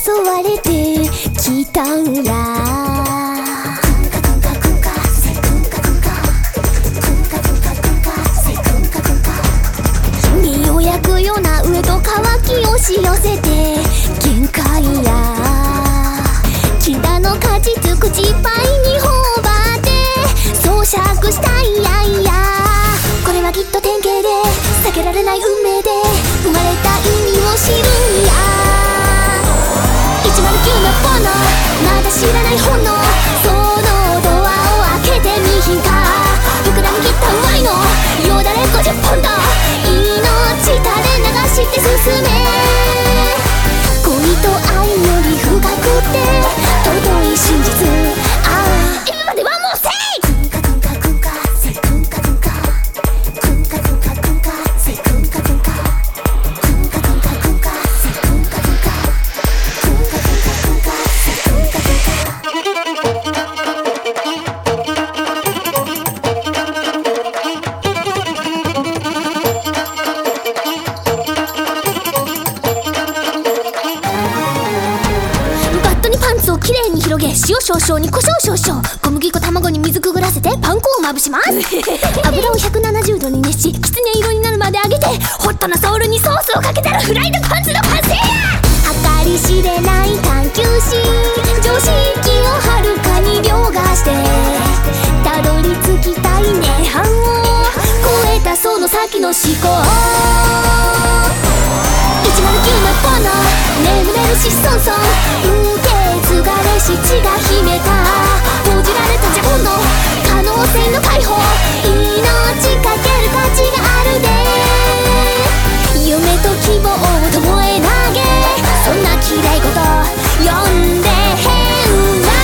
誘われてきたんや。ようやくよな上と乾き押し寄せて限界や。木田の果実口いっぱいに頬張って咀嚼したいやいや。これはきっと典型で避けられない運命で生まれた意味を知るんや。109の炎まだ知らない炎、そのドアを開けてみひんか。膨らみきったワイのよだれ50ポンド、命垂れ流して進め。恋と愛より深くて尊い真実。ああ今まではもうせいくんかくんかくんかせくんかくんかくんかくんかくんかせくんかくんかくんかくんかくんかせくんかくんかくんかくんかくんかくんかせくんかくんか。きれいに広げ、塩少々に胡椒少々、小麦粉卵に水くぐらせてパン粉をまぶします油を170度に熱し、きつね色になるまで揚げて、ホットなソールにソースをかけたらフライドパンツの完成や。計り知れない探求心、常識をはるかに凌駕してたどり着きたい涅槃を超えたその先の思考。109の炎眠れるしそんそん受け継がれし血が秘めた閉じられた邪魂の可能性の解放。命かける価値があるで。夢と希望を共へ投げ、そんな綺麗事呼んで変な。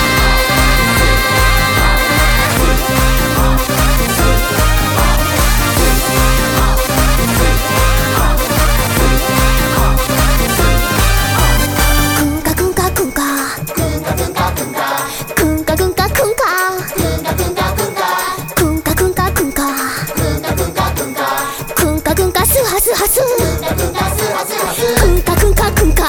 スハスくんかくんかくんか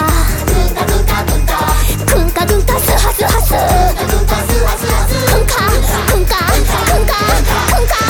くんかくんかスハスハスくんかくんかくんかくんかくんか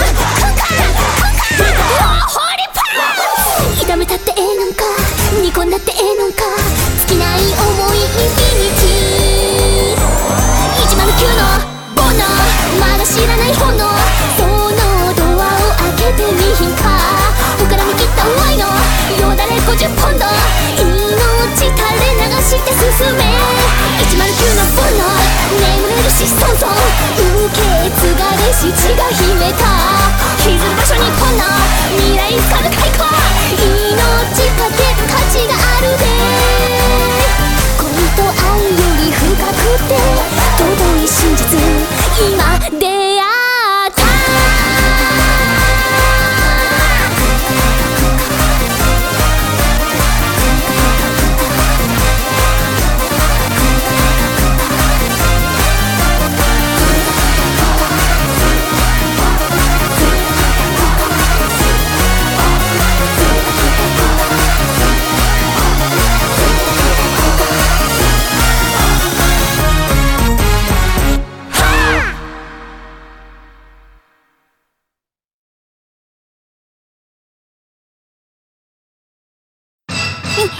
ホーリーパン炒めたってええのんか煮込んだってええのんか尽きない思いインフィニティ。109のボノまだ知らない炎、そのドアを開けてみひんか。膨らみきったワイのよだれ50ポンド、命垂れ流して進め。109のボノ眠れるしソンソン受け継がれし血が秘めた